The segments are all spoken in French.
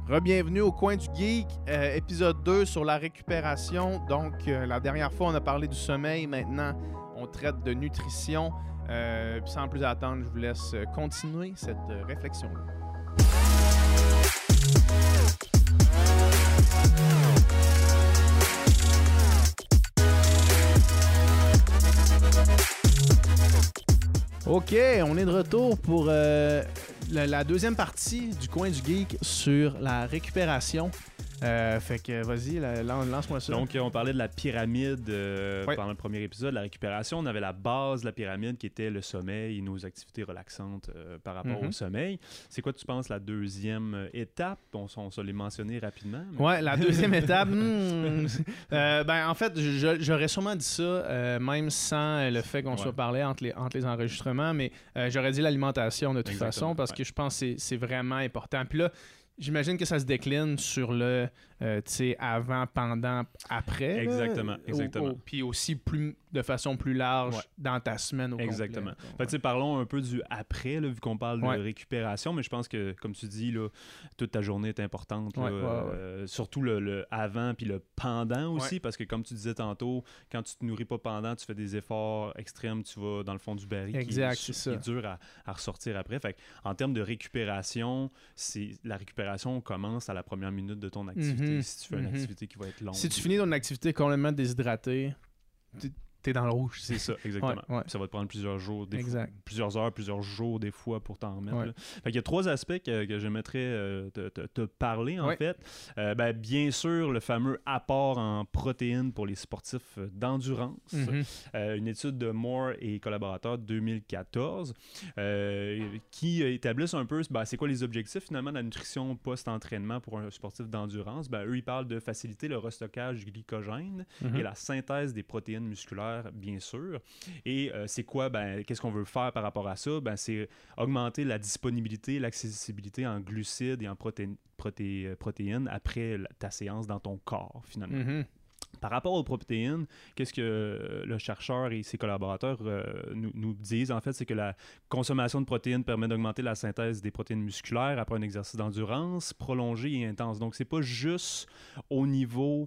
Re-bienvenue au Coin du Geek, épisode 2 sur la récupération. Donc, la dernière fois, on a parlé du sommeil. Maintenant, on traite de nutrition. Puis sans plus attendre, je vous laisse continuer cette réflexion-là. OK, on est de retour pour la deuxième partie du Coin du Geek sur la récupération. Fait que vas-y, lance-moi ça. Donc, on parlait de la pyramide pendant le premier épisode, la récupération. On avait la base de la pyramide qui était le sommeil et nos activités relaxantes par rapport au sommeil. C'est quoi, tu penses, la deuxième étape? On se l'est mentionné rapidement. Mais... Ouais, la deuxième étape, en fait, j'aurais sûrement dit ça, même sans le fait qu'on soit parlé entre les enregistrements, mais j'aurais dit l'alimentation de toute façon, parce que je pense que c'est vraiment important. Puis là, j'imagine que ça se décline sur le avant, pendant, après. Exactement. Puis aussi de façon plus large dans ta semaine au Exactement. complet. Fait, parlons un peu du après, là, vu qu'on parle de récupération, mais je pense que, comme tu dis, là, toute ta journée est importante. Là, surtout le avant puis le pendant aussi, parce que comme tu disais tantôt, quand tu te nourris pas pendant, tu fais des efforts extrêmes, tu vas dans le fond du baril qui est dur à ressortir après. Fait en termes de récupération, la récupération commence à la première minute de ton activité. Si tu fais une activité qui va être longue. Si tu finis ton activité complètement déshydraté, t'es dans le rouge. C'est ça, exactement. Ça va te prendre plusieurs jours, plusieurs heures, plusieurs jours des fois pour t'en remettre. Fait qu'il y a trois aspects que j'aimerais te parler en fait. Bien sûr, le fameux apport en protéines pour les sportifs d'endurance. Une étude de Moore et collaborateurs de 2014 qui établissent un peu c'est quoi les objectifs finalement de la nutrition post-entraînement pour un sportif d'endurance. Eux, ils parlent de faciliter le restockage du glycogène et la synthèse des protéines musculaires, bien sûr. Et c'est quoi? Qu'est-ce qu'on veut faire par rapport à ça? C'est augmenter la disponibilité, l'accessibilité en glucides et en protéines après ta séance dans ton corps, finalement. Par rapport aux protéines, qu'est-ce que le chercheur et ses collaborateurs nous disent? En fait, c'est que la consommation de protéines permet d'augmenter la synthèse des protéines musculaires après un exercice d'endurance prolongé et intense. Donc, c'est pas juste au niveau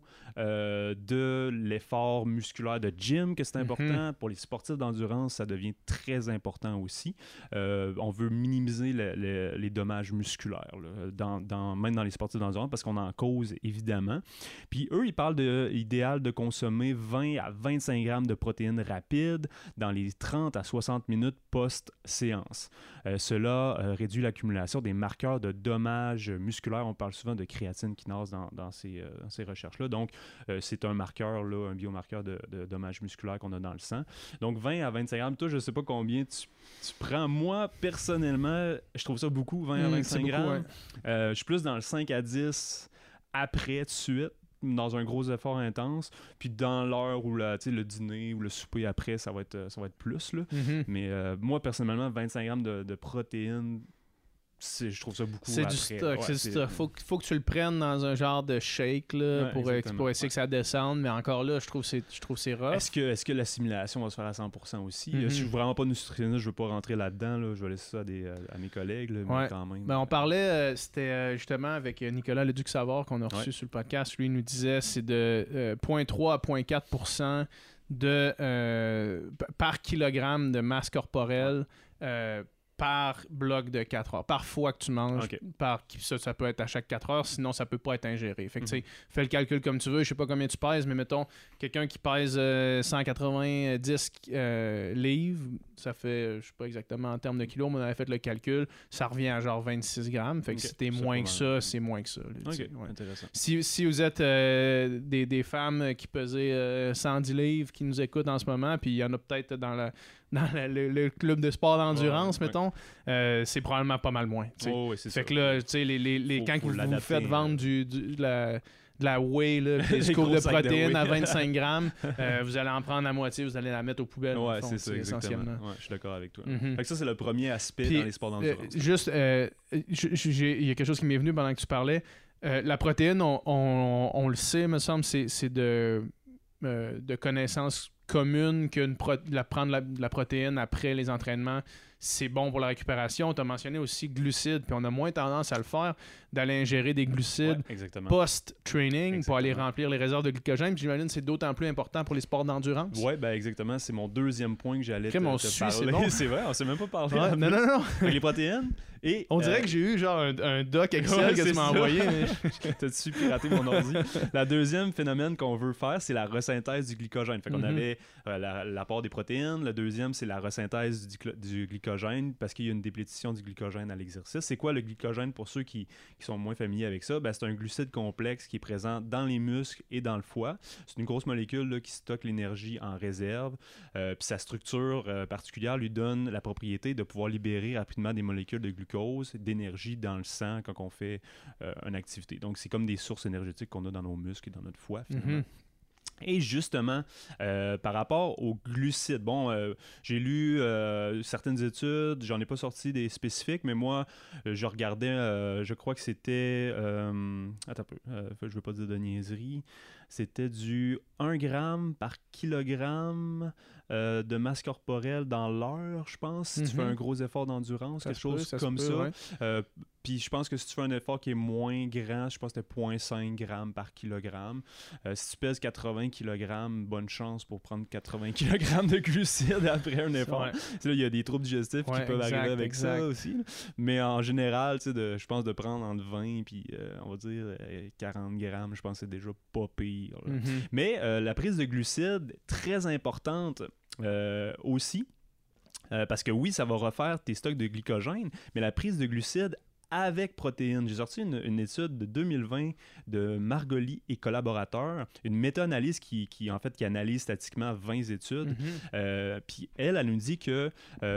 de l'effort musculaire de gym que c'est important. Pour les sportifs d'endurance, ça devient très important aussi. On veut minimiser les dommages musculaires, là, même dans les sportifs d'endurance, parce qu'on en cause, évidemment. Puis eux, ils parlent idéal de consommer 20 à 25 grammes de protéines rapides dans les 30 à 60 minutes post-séance. Cela réduit l'accumulation des marqueurs de dommages musculaires. On parle souvent de créatine kinase dans ces recherches-là. Donc, c'est un marqueur, là, un biomarqueur de dommages musculaires qu'on a dans le sang. Donc, 20 à 25 grammes. Toi, je ne sais pas combien tu prends. Moi, personnellement, je trouve ça beaucoup, 20 à 25 grammes. Je suis plus dans le 5 à 10 après, tout de suite, dans un gros effort intense, puis dans l'heure où le dîner ou le souper après, ça va être plus. Là. Mais moi, personnellement, 25 grammes de protéines, je trouve ça beaucoup. C'est après. Du stock, c'est du stock. Faut que tu le prennes dans un genre de shake là, pour essayer que ça descende, mais encore là, je trouve que c'est rough. Est-ce que l'assimilation va se faire à 100% aussi? Je suis vraiment pas nutritionniste, je veux pas rentrer là-dedans, là. Je vais laisser ça à mes collègues, là, mais quand même. On parlait, c'était justement avec Nicolas Leduc-Savard qu'on a reçu sur le podcast. Lui, il nous disait c'est de 0,3 à 0,4% par kilogramme de masse corporelle par bloc de 4 heures. Par fois que tu manges, ça peut être à chaque 4 heures, sinon ça peut pas être ingéré. Fait que tu sais, fais le calcul comme tu veux, je sais pas combien tu pèses, mais mettons, quelqu'un qui pèse 190 livres, ça fait, je sais pas exactement en termes de kilos, mais on avait fait le calcul, ça revient à genre 26 grammes. Fait que si t'es moins que ça, c'est moins que ça. Là, intéressant. Si vous êtes des femmes qui pesaient 110 livres qui nous écoutent en ce moment, puis il y en a peut-être dans le club de sport d'endurance, mettons, c'est probablement pas mal moins. C'est fait que là, tu sais, quand vous vous faites vendre de la whey, là, des scoops de protéines à 25 grammes, vous allez en prendre la moitié, vous allez la mettre aux poubelles. Ouais, c'est ça, essentiellement. Ouais, je suis d'accord avec toi. Fait que ça, c'est le premier aspect Puis, dans les sports d'endurance. Juste, il y a quelque chose qui m'est venu pendant que tu parlais. La protéine, on le sait, me semble, c'est de connaissances commune prendre la protéine après les entraînements, c'est bon pour la récupération. Tu as mentionné aussi glucides, puis on a moins tendance à le faire, d'aller ingérer des glucides post-training pour aller remplir les réserves de glycogène. Puis j'imagine que c'est d'autant plus important pour les sports d'endurance. Oui, ben exactement. C'est mon deuxième point que j'allais te parler. C'est bon. C'est vrai, on s'est même pas parlé. Ouais, non. Avec les protéines. Et, on dirait que j'ai eu genre un doc Excel que tu m'as envoyé. Mais... T'as-tu piraté mon ordi? La deuxième phénomène qu'on veut faire, c'est la resynthèse du glycogène. Fait qu'on avait l'apport des protéines. Le deuxième, c'est la resynthèse du glycogène parce qu'il y a une déplétion du glycogène à l'exercice. C'est quoi le glycogène pour ceux qui sont moins familiers avec ça? Ben, c'est un glucide complexe qui est présent dans les muscles et dans le foie. C'est une grosse molécule là, qui stocke l'énergie en réserve. Puis sa structure particulière lui donne la propriété de pouvoir libérer rapidement des molécules de glucose, d'énergie dans le sang quand on fait une activité. Donc, c'est comme des sources énergétiques qu'on a dans nos muscles et dans notre foie, finalement. Et justement, par rapport aux glucides, j'ai lu certaines études, j'en ai pas sorti des spécifiques, mais moi, je regardais, je crois que c'était, attends un peu, je veux pas dire de niaiserie, c'était du 1 gramme par kilogramme de masse corporelle dans l'heure, je pense, si tu fais un gros effort d'endurance, quelque chose comme ça. Ouais. Puis je pense que si tu fais un effort qui est moins grand, je pense que c'était 0,5 grammes par kilogramme. Si tu pèses 80 kg, bonne chance pour prendre 80 kg de glucides après un effort. Ouais. Là, il y a des troubles digestifs qui peuvent arriver avec ça aussi. Là. Mais en général, je pense de prendre entre 20 puis on va dire 40 grammes, je pense que c'est déjà pas pire. Mais la prise de glucides, très importante aussi. Parce que oui, ça va refaire tes stocks de glycogène, mais la prise de glucides avec protéines. J'ai sorti une étude de 2020 de Margoli et collaborateurs, une méta-analyse qui analyse statistiquement 20 études. Puis elle nous dit que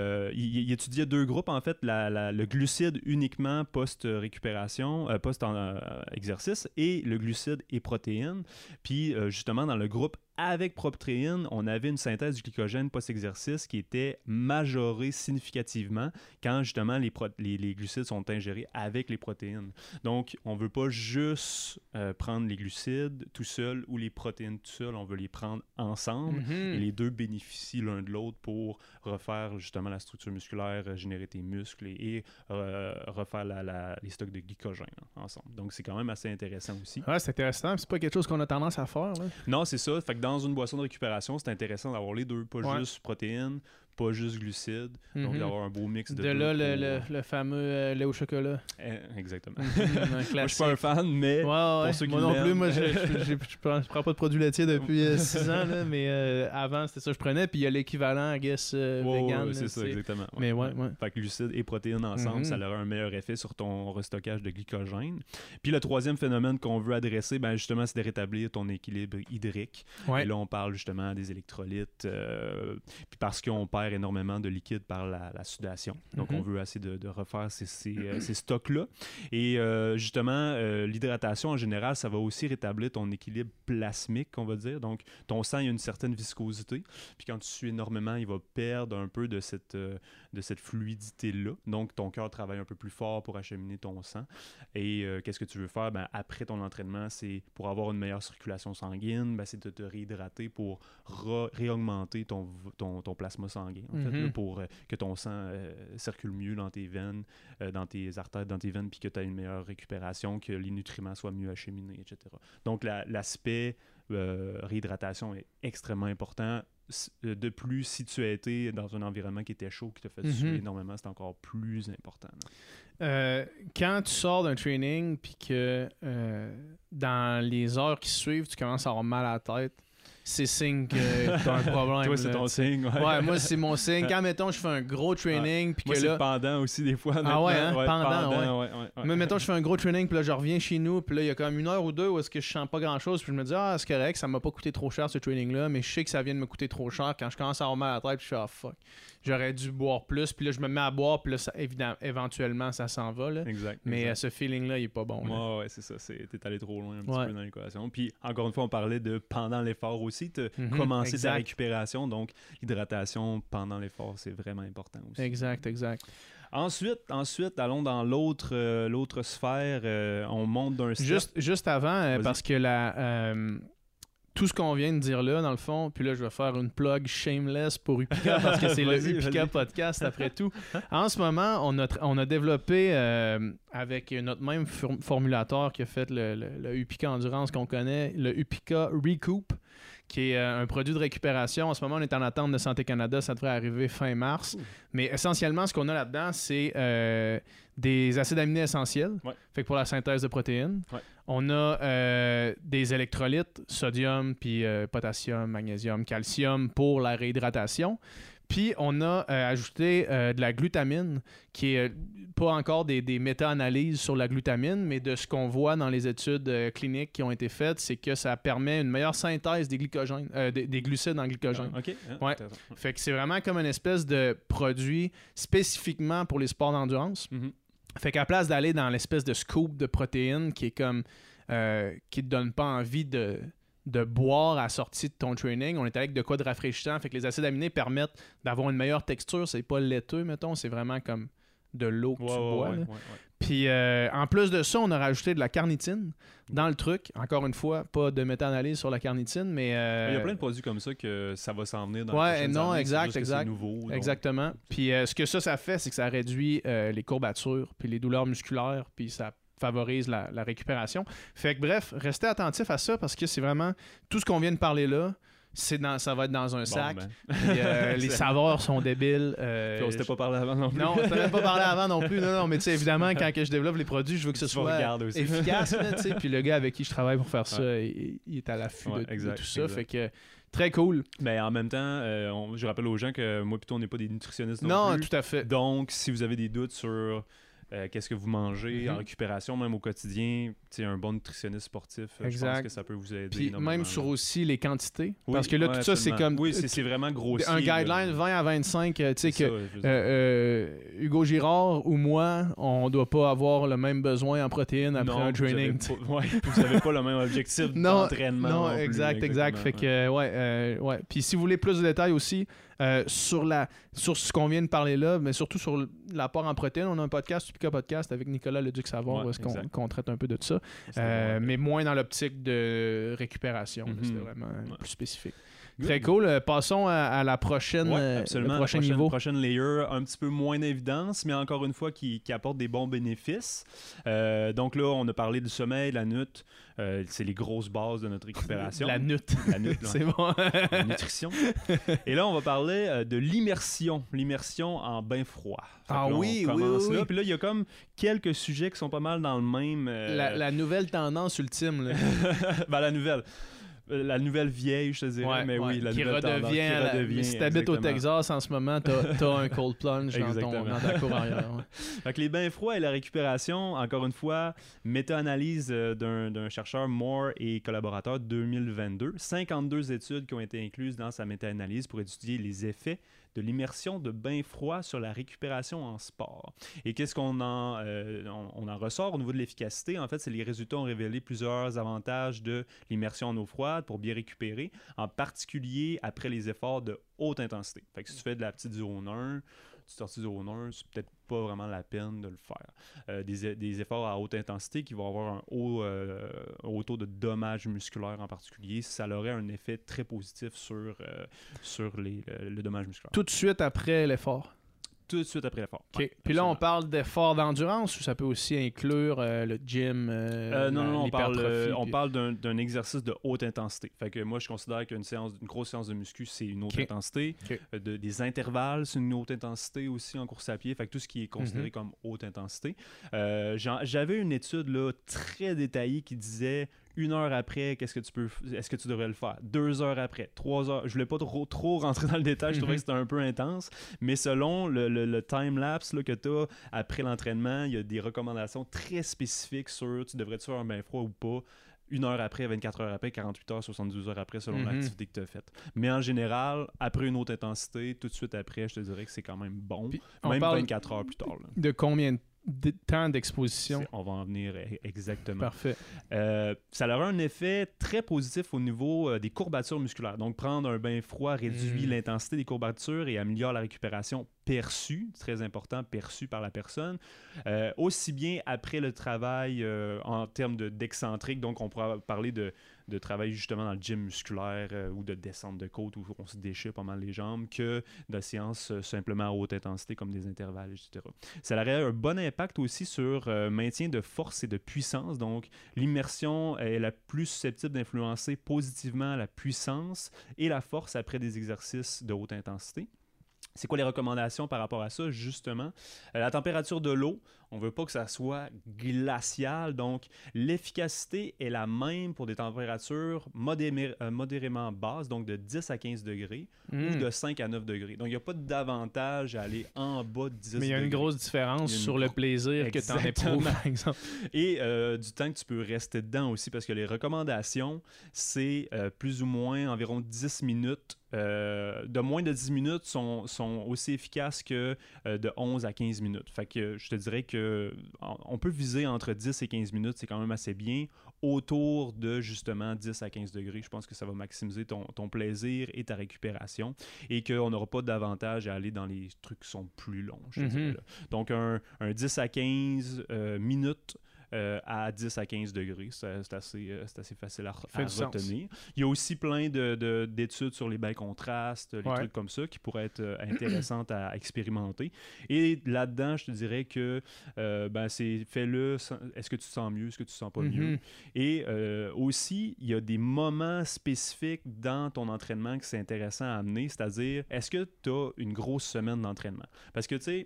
il étudiait deux groupes, en fait, le glucide uniquement post-récupération, post-exercice, et le glucide et protéines. Puis justement, dans le groupe avec protéines, on avait une synthèse du glycogène post-exercice qui était majorée significativement quand justement les glucides sont ingérés avec les protéines. Donc, on ne veut pas juste prendre les glucides tout seul ou les protéines tout seul, on veut les prendre ensemble et les deux bénéficient l'un de l'autre pour refaire justement la structure musculaire, régénérer tes muscles et refaire les stocks de glycogène ensemble. Donc, c'est quand même assez intéressant aussi. Ouais, c'est intéressant. C'est pas quelque chose qu'on a tendance à faire, là. Non, c'est ça. Fait que dans une boisson de récupération, c'est intéressant d'avoir les deux, pas juste protéines, pas juste glucides, donc d'avoir un beau mix de deux. De là, le fameux lait au chocolat. Exactement. Moi, je suis pas un fan, mais pour ceux qui moi non plus, moi, je prends pas de produits laitiers depuis 6 ans, là, mais avant, c'était ça que je prenais, puis il y a l'équivalent, I guess, vegan. C'est ça, exactement. Mais Fait que glucides et protéines ensemble, ça aura un meilleur effet sur ton restockage de glycogène. Puis le troisième phénomène qu'on veut adresser, justement, c'est de rétablir ton équilibre hydrique. Et là, on parle justement des électrolytes, puis parce qu'on perd énormément de liquide par la sudation. Donc, on veut essayer de refaire ces stocks-là. Et justement, l'hydratation, en général, ça va aussi rétablir ton équilibre plasmique, on va dire. Donc, ton sang, il y a une certaine viscosité. Puis quand tu sues énormément, il va perdre un peu de cette fluidité-là. Donc, ton cœur travaille un peu plus fort pour acheminer ton sang. Et qu'est-ce que tu veux faire? Après ton entraînement, c'est pour avoir une meilleure circulation sanguine, c'est de te réhydrater pour réaugmenter ton plasma sanguin. En fait, là, pour que ton sang circule mieux dans tes veines, dans tes artères, dans tes veines, puis que tu aies une meilleure récupération, que les nutriments soient mieux acheminés, etc. Donc, l'aspect réhydratation est extrêmement important. De plus, si tu as été dans un environnement qui était chaud, qui t'a fait suer énormément, c'est encore plus important. Quand tu sors d'un training, puis que dans les heures qui suivent, tu commences à avoir mal à la tête, c'est signe que t'as un problème. Toi, c'est ton signe. Ouais, moi, c'est mon signe. Quand, mettons, je fais un gros training, puis que moi, là... c'est pendant aussi, des fois. Ah ouais, hein? Pendant, ouais. Mais mettons, je fais un gros training, puis là, je reviens chez nous, puis là, il y a comme 1 heure ou 2 où est-ce que je sens pas grand-chose, puis je me dis, c'est correct, ça m'a pas coûté trop cher, ce training-là, mais je sais que ça vient de me coûter trop cher. Quand je commence à avoir mal à la tête, puis je suis fuck. J'aurais dû boire plus, puis là, je me mets à boire, puis là, éventuellement, ça s'en va, là. Exact. Mais ce feeling-là, il est pas bon. Ouais, c'est ça. T'es allé trop loin un petit peu dans l'équation. Puis, encore une fois, on parlait de pendant l'effort aussi, commencer ta récupération, donc l'hydratation pendant l'effort, c'est vraiment important aussi. Exact. Ensuite, allons dans l'autre sphère, on monte d'un step. Juste avant, parce que tout ce qu'on vient de dire là, dans le fond, puis là, je vais faire une plug shameless pour Upika parce que c'est le Upika podcast après tout. En ce moment, on a développé avec notre même formulateur qui a fait le Upika Endurance qu'on connaît, le Upika Recoup, qui est un produit de récupération. En ce moment, on est en attente de Santé Canada. Ça devrait arriver fin mars. Mais essentiellement, ce qu'on a là-dedans, c'est des acides aminés essentiels, fait que pour la synthèse de protéines. On a des électrolytes, sodium, puis potassium, magnésium, calcium pour la réhydratation. Puis on a ajouté de la glutamine, qui est pas encore des méta-analyses sur la glutamine, mais de ce qu'on voit dans les études cliniques qui ont été faites, c'est que ça permet une meilleure synthèse des glycogènes, des glucides en glycogène. Fait que c'est vraiment comme une espèce de produit spécifiquement pour les sports d'endurance. Fait qu'à place d'aller dans l'espèce de scoop de protéines qui est comme qui te donne pas envie de boire à la sortie de ton training, on est avec de quoi de rafraîchissant. Fait que les acides aminés permettent d'avoir une meilleure texture. C'est pas laiteux, mettons. C'est vraiment comme de l'eau que tu bois. Puis en plus de ça, on a rajouté de la carnitine dans le truc. Encore une fois, pas de méta-analyse sur la carnitine, mais... Il y a plein de produits comme ça que ça va s'en venir dans les prochaines années. Exact. C'est nouveau. Exactement. Puis ce que ça fait, c'est que ça réduit les courbatures puis les douleurs musculaires, puis ça favorise la récupération. Fait que bref, restez attentifs à ça parce que c'est vraiment tout ce qu'on vient de parler là. Ça va être dans un sac. Puis, les saveurs sont débiles. Puis on s'était pas parlé avant non plus. Non, on s'était même pas parlé avant non plus. Non, mais tu sais, évidemment, quand que je développe les produits, je veux que ce soit efficace. Là, puis le gars avec qui je travaille pour faire ça, il est à l'affût de tout ça. Fait que très cool. Mais en même temps, je rappelle aux gens que moi plutôt on n'est pas des nutritionnistes non plus. Non, tout à fait. Donc, si vous avez des doutes sur... qu'est-ce que vous mangez en récupération, même au quotidien, un bon nutritionniste sportif, je pense que ça peut vous aider. Puis même sur aussi les quantités, parce que là, tout ça, c'est comme... Oui, c'est vraiment grossier. Un guideline 20 à 25, tu sais que Hugo Girard ou moi, on doit pas avoir le même besoin en protéines après un training. Vous n'avez pas le même objectif d'entraînement. Non, exact. Fait que, Puis si vous voulez plus de détails aussi, sur ce qu'on vient de parler là, mais surtout sur l'apport en protéines, on a un podcast, Upika Podcast, avec Nicolas Leduc-Savard, où est-ce qu'on traite un peu de ça, mais moins dans l'optique de récupération. C'était vraiment plus spécifique. Très cool. Passons à la prochaine, le prochain niveau. Prochaine layer, un petit peu moins d'évidence, mais encore une fois qui apporte des bons bénéfices. Donc là, on a parlé du sommeil, la NUT. C'est les grosses bases de notre récupération. La NUT. C'est bon. La nutrition. Et là, on va parler de l'immersion. L'immersion en bain froid. Oui. Puis là, il y a comme quelques sujets qui sont pas mal dans le même... La nouvelle tendance ultime. Là. La nouvelle vieille, je te dirais, mais oui, la nouvelle tendance qui redevient. Si t'habites au Texas en ce moment, t'as un cold plunge dans ta cour arrière. Fait que les bains froids et la récupération, encore une fois, méta-analyse d'un chercheur Moore et collaborateurs 2022. 52 études qui ont été incluses dans sa méta-analyse pour étudier les effets de l'immersion de bains froids sur la récupération en sport. Et qu'est-ce qu'on en ressort au niveau de l'efficacité? En fait, les résultats ont révélé plusieurs avantages de l'immersion en eau froide pour bien récupérer, en particulier après les efforts de haute intensité. Fait que si tu fais de la petite zone 1, tu sortis de zone 1, c'est peut-être pas vraiment la peine de le faire. Des efforts à haute intensité qui vont avoir un haut taux de dommages musculaires en particulier, ça aurait un effet très positif sur le dommage musculaire. Tout de suite après l'effort. Tout de suite après l'effort. Okay. Puis là, on parle d'efforts d'endurance ou ça peut aussi inclure le gym, non, on parle d'un exercice de haute intensité. Fait que moi, je considère qu'une grosse séance de muscu, c'est une haute intensité. Des intervalles, c'est une haute intensité aussi en course à pied. Fait que tout ce qui est considéré comme haute intensité. J'avais une étude là, très détaillée qui disait 1 heure après, est-ce que tu devrais le faire? 2 heures après, 3 heures. Je voulais pas trop rentrer dans le détail, je trouvais que c'était un peu intense, mais selon le time-lapse que tu as après l'entraînement, il y a des recommandations très spécifiques sur tu devrais-tu faire un bain froid ou pas. 1 heure après, 24 heures après, 48 heures, 72 heures après, selon l'activité que tu as faite. Mais en général, après une haute intensité, tout de suite après, je te dirais que c'est quand même bon. Puis, même 24 heures plus tard. Là. De combien de temps d'exposition? On va en venir exactement. Parfait. Ça aura un effet très positif au niveau des courbatures musculaires. Donc, prendre un bain froid réduit l'intensité des courbatures et améliore la récupération perçu, très important, perçu par la personne, aussi bien après le travail en termes d'excentrique, donc on pourra parler de travail justement dans le gym musculaire ou de descente de côte où on se déchire pas mal les jambes, que de séances simplement à haute intensité comme des intervalles, etc. Ça aurait un bon impact aussi sur maintien de force et de puissance, donc l'immersion est la plus susceptible d'influencer positivement la puissance et la force après des exercices de haute intensité. C'est quoi les recommandations par rapport à ça, justement? La température de l'eau, on ne veut pas que ça soit glacial, donc l'efficacité est la même pour des températures modérément basses, donc de 10 à 15 degrés, ou de 5 à 9 degrés. Donc, il n'y a pas d'avantage à aller en bas de 10 degrés. Mais il y a une grosse différence sur le plaisir que tu en éprouves, par exemple. Et du temps que tu peux rester dedans aussi, parce que les recommandations, c'est plus ou moins environ 10 minutes. De moins de 10 minutes sont aussi efficaces que de 11 à 15 minutes. Fait que je te dirais que on peut viser entre 10 et 15 minutes, c'est quand même assez bien. Autour de justement 10 à 15 degrés, je pense que ça va maximiser ton plaisir et ta récupération et qu'on n'aura pas d'avantage à aller dans les trucs qui sont plus longs, je te dirais, là. Donc un 10 à 15 minutes à 10 à 15 degrés. C'est assez facile à retenir. Il y a aussi plein d'études sur les bains contrastes, les trucs comme ça qui pourraient être intéressantes à expérimenter. Et là-dedans, je te dirais que fais-le. Est-ce que tu te sens mieux? Est-ce que tu te sens pas mieux? Et aussi, il y a des moments spécifiques dans ton entraînement que c'est intéressant à amener, c'est-à-dire, est-ce que tu as une grosse semaine d'entraînement? Parce que, tu sais,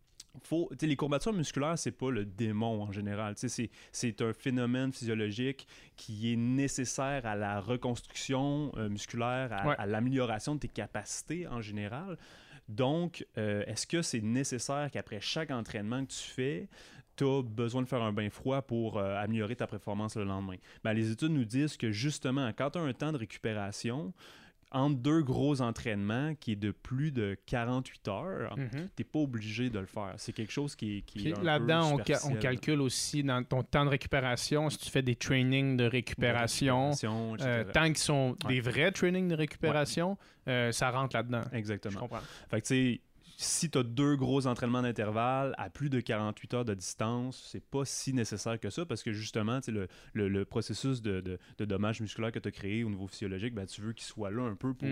les courbatures musculaires, c'est pas le démon en général. C'est un phénomène physiologique qui est nécessaire à la reconstruction musculaire, à l'amélioration de tes capacités en général. Donc, est-ce que c'est nécessaire qu'après chaque entraînement que tu fais, tu as besoin de faire un bain froid pour améliorer ta performance le lendemain? Ben, les études nous disent que justement, quand tu as un temps de récupération, entre deux gros entraînements qui est de plus de 48 heures, tu n'es pas obligé de le faire. C'est quelque chose qui est un là-dedans, peu superficiel. on calcule aussi dans ton temps de récupération, si tu fais des trainings de récupération tant qu'ils sont des vrais trainings de récupération, ça rentre là-dedans. Exactement. Je comprends. Fait que tu sais, si tu as deux gros entraînements d'intervalle à plus de 48 heures de distance, c'est pas si nécessaire que ça parce que justement, le processus de dommage musculaire que tu as créé au niveau physiologique, ben, tu veux qu'il soit là un peu pour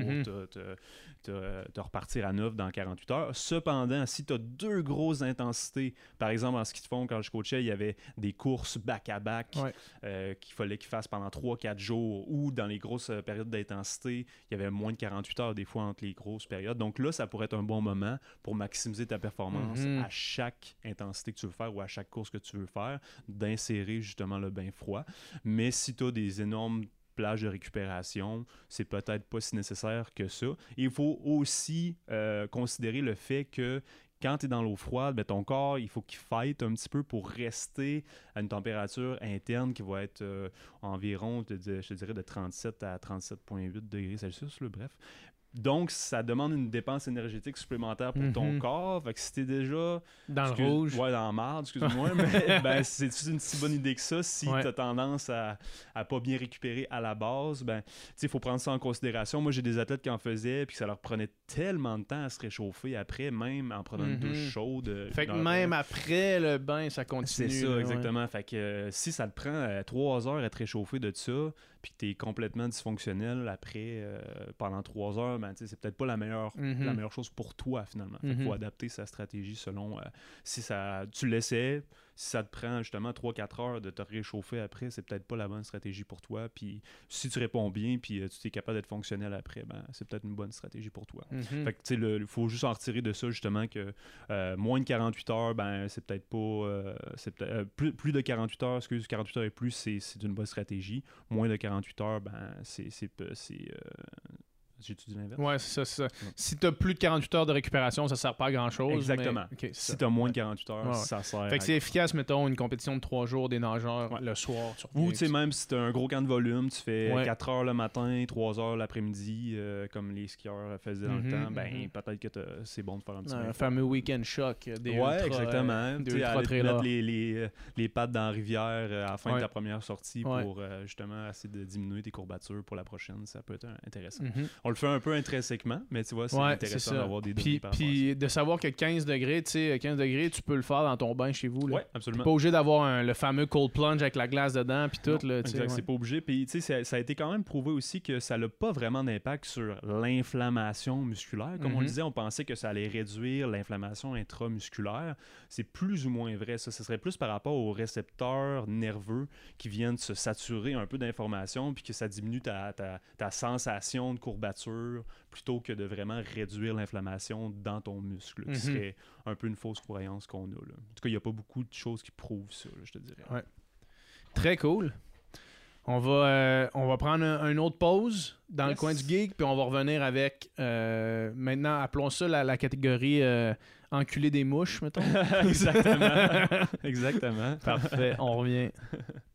te repartir à neuf dans 48 heures. Cependant, si tu as deux grosses intensités, par exemple en ski de fond, quand je coachais, il y avait des courses back-à-back qu'il fallait qu'ils fassent pendant 3-4 jours ou dans les grosses périodes d'intensité, il y avait moins de 48 heures des fois entre les grosses périodes. Donc là, ça pourrait être un bon moment pour maximiser ta performance à chaque intensité que tu veux faire ou à chaque course que tu veux faire, d'insérer justement le bain froid. Mais si tu as des énormes plages de récupération, c'est peut-être pas si nécessaire que ça. Et il faut aussi considérer le fait que quand tu es dans l'eau froide, ben ton corps, il faut qu'il fight un petit peu pour rester à une température interne qui va être environ, je te dirais, de 37 à 37,8 degrés Celsius, là, bref. Donc, ça demande une dépense énergétique supplémentaire pour ton corps. Fait que si t'es déjà... Dans le rouge. Ouais, dans la marde, excuse-moi. Mais ben, c'est une si bonne idée que ça. Si t'as tendance à pas bien récupérer à la base, ben, tu sais, il faut prendre ça en considération. Moi, j'ai des athlètes qui en faisaient puis ça leur prenait tellement de temps à se réchauffer après, même en prenant une douche chaude. Fait que même après le bain, ça continue. C'est ça, exactement. Fait que si ça te prend 3 heures à te réchauffer de ça, puis que tu es complètement dysfonctionnel après, pendant 3 heures, ben, c'est peut-être pas la meilleure chose pour toi, finalement. Il faut adapter sa stratégie selon si tu l'essaies. Si ça te prend justement 3-4 heures de te réchauffer après, c'est peut-être pas la bonne stratégie pour toi. Puis si tu réponds bien puis tu es capable d'être fonctionnel après, ben, c'est peut-être une bonne stratégie pour toi. Fait que tu sais, il faut juste en retirer de ça justement que moins de 48 heures, ben c'est peut-être pas... plus de 48 heures, 48 heures et plus, c'est une bonne stratégie. Moins de 48 heures, ben j'ai-tu dit l'inverse? Ouais, c'est ça. Si tu as plus de 48 heures de récupération, ça sert pas à grand-chose. Exactement. Mais... Okay, si tu as moins de 48 heures, ça sert. Fait que c'est efficace, mettons, une compétition de 3 jours des nageurs le soir. Ou tu sais, même si tu as un gros camp de volume, tu fais 4 heures le matin, 3 heures l'après-midi, comme les skieurs faisaient dans le temps, ben peut-être que c'est bon de faire un petit peu. Un fameux week-end choc. Exactement. Des mettre les pattes dans la rivière à la fin de ta première sortie pour justement essayer de diminuer tes courbatures pour la prochaine, ça peut être intéressant. On le fait un peu intrinsèquement, mais tu vois, c'est intéressant d'avoir des données par rapport à ça. Puis de savoir que 15 degrés, tu peux le faire dans ton bain chez vous. Oui, absolument. T'es pas obligé d'avoir le fameux cold plunge avec la glace dedans, puis tout. Là, exact, c'est pas obligé. Puis ça a été quand même prouvé aussi que ça n'a pas vraiment d'impact sur l'inflammation musculaire. Comme on le disait, on pensait que ça allait réduire l'inflammation intramusculaire. C'est plus ou moins vrai, ça. Ce serait plus par rapport aux récepteurs nerveux qui viennent se saturer un peu d'informations, puis que ça diminue ta sensation de courbature plutôt que de vraiment réduire l'inflammation dans ton muscle, qui serait un peu une fausse croyance qu'on a. Là. En tout cas, il n'y a pas beaucoup de choses qui prouvent ça, là, je te dirais. Ouais. Très cool. On va prendre une autre pause dans le coin du geek, puis on va revenir avec, maintenant, appelons ça la catégorie enculé des mouches, mettons. Exactement. Exactement. Parfait, on revient.